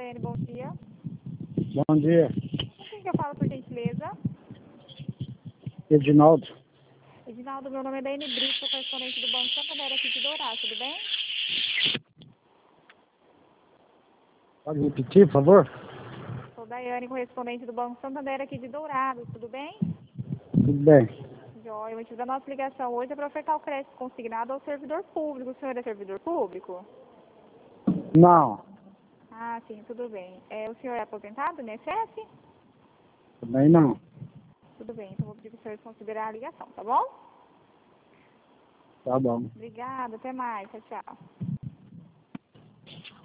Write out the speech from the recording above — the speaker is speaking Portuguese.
Daiane, bom dia. Bom dia, Com quem que eu falo, por gentileza? Edinaldo. Edinaldo, meu nome é Daiane Brito, sou correspondente do Banco Santander aqui de Dourado, tudo bem? Pode repetir, por favor? Sou Daiane, correspondente do Banco Santander aqui de Dourado, tudo bem? Tudo bem. Joia, o motivo da nossa ligação hoje é para ofertar o crédito consignado ao servidor público. O senhor é servidor público? Não, Ah, sim, tudo bem. O senhor é aposentado, INSS? também não. Tudo bem, então vou pedir para o senhor considerar a ligação, tá bom? Tá bom. Obrigada, até mais, tchau, tchau.